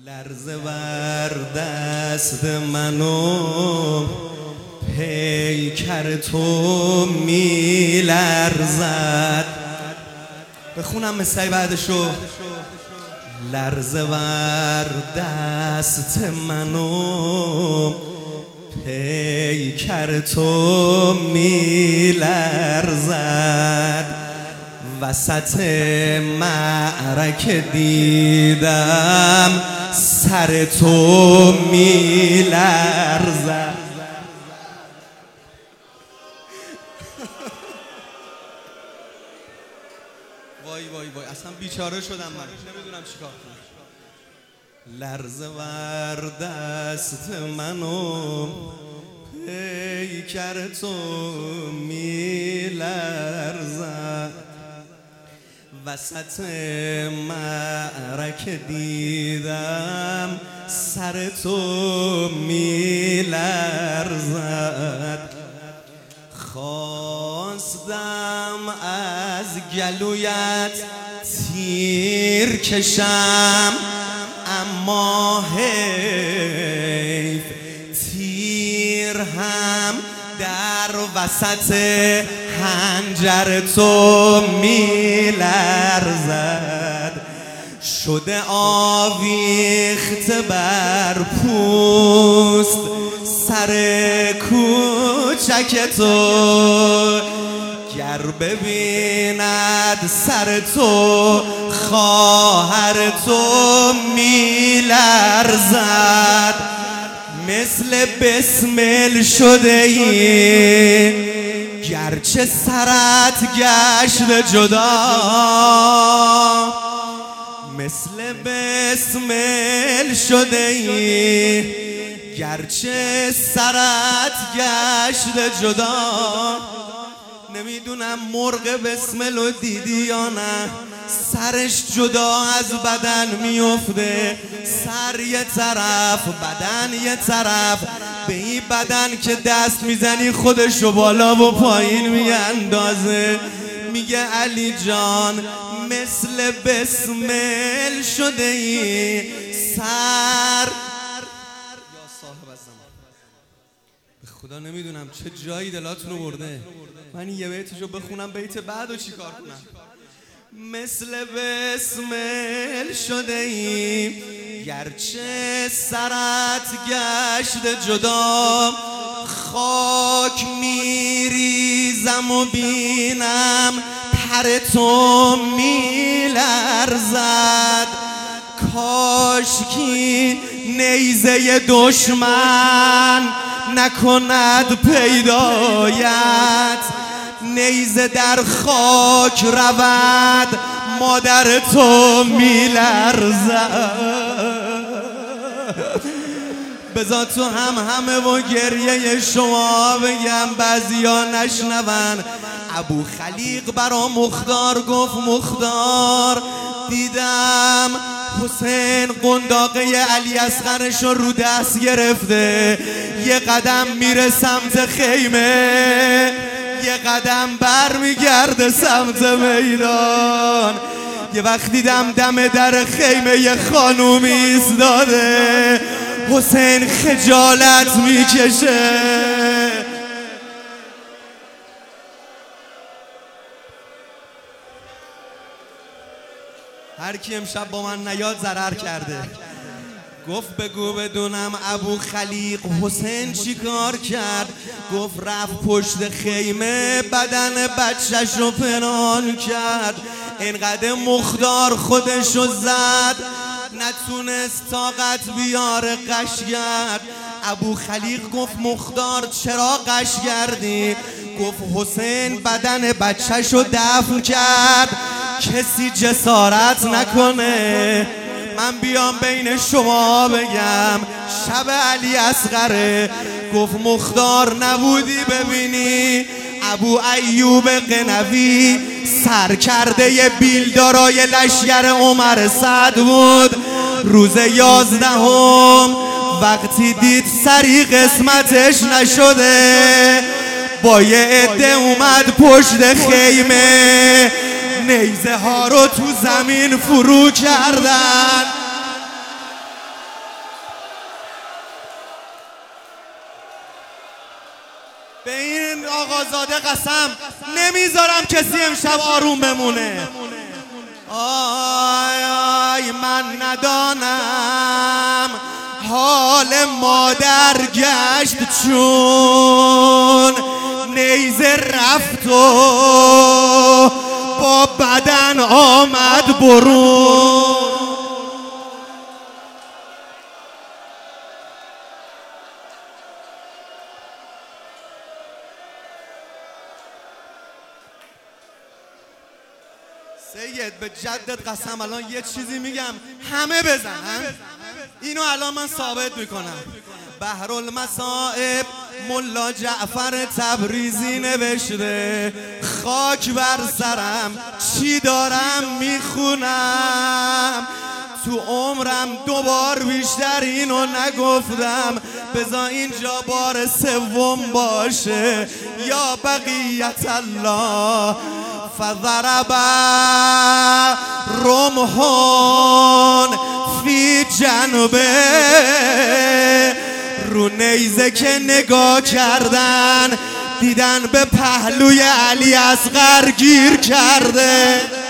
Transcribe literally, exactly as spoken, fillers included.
لرزه بر دست منو پیکر تو می لرزد. بخونم مثل بعدشو. لرزه بر دست منو پیکر تو می لرزد. وسط معرکه دیدم سر تو می لرزد. وای وای وای اصلا بیچاره شدم من، نمیدونم چیکار کنم. لرزه بر دست منو پیکر تو می لرزد. وسط معرکه دیدم سر تو می لرزد. خواستم از گلویت تیر کشم اما حیف تیر هم در وسط حنجر تو می لرزد. شده آویخته بر پوست سر کوچک تو. گر ببیند سر تو خواهر تو می لرزد. مثل بسمل شده ای گرچه سرت گشت جدا. مثل بسمل شده ای گرچه سرت گشت جدا. نمیدونم مرغ بسمل رو دیدی یا نه، سرش جدا از بدن میفته، سر یه طرف بدن یه طرف. به این بدن که دست میزنی خودشو بالا و پایین میاندازه. میگه علی جان مثل بسمل شده ای سر. یا صاحب الزمان به خدا نمیدونم چه جایی دلاتون رو برده. من یه بیتشو بخونم بیت بعدو چی کار کنم. مثل بسمل شده ای گرچه سرت گشت جدا. خاک میریزم و بینم پر تو می لرزد. کاشکی نیزه دشمن نکند پیدایت. نیزه در خاک رود مادر تو می لرزد. بذار تو هم همه و گریه شما بگم بعضیا نشنون. ابو خلیق برا مختار گفت مختار دیدم حسین قنداقه علی اصغرش رو دست گرفته، یه قدم میره سمت خیمه یه قدم بر میگرده سمت میدان. یه وقت دیدم دم در خیمه یه خانومی ایستاده، حسین خجالت میکشه. هر کی امشب با من نیاد ضرر کرده. گفت بگو بدونم ابو خلیق حسین چی کار کرد. گفت رفت پشت خیمه بدن بچهش رو پنهان کرد. اینقدر مختار خودشو زد نتونست طاقت بیاره قش کرد. ابو خلیق گفت مختار چرا قش کردی؟ گفت حسین بدن بچهش رو دفن کرد، کسی جسارت نکنه من بیام بین شما بگم شب علی اصغره. گفت مختار نبودی ببینی ابو ایوب قنوی سرکرده بیلدارای لشگر عمر سعد بود. روز یازدهم وقتی دید سری قسمتش نشده با یه عده اومد پشت خیمه نیزه ها رو تو زمین فرو کردن. آقازاده قسم نمیذارم کسی امشب آروم بمونه. آی آی من ندانم حال مادر گشت چون نیزه رفت و با بدن آمد برون. سید به جدت قسم الان یه چیزی میگم همه بزنن، اینو الان من ثابت میکنم. بحرالمصائب ملا جعفر تبریزی نوشته خاک بر سرم چی دارم میخونم، تو عمرم دوبار بیشتر اینو نگفتم، بذار اینجا بار سوم باشه. یا بقیت الله فضرب رمحون فی جنبه، رو نیزه که نگاه کردن دیدن به پهلوی علی اصغر گیر کرده.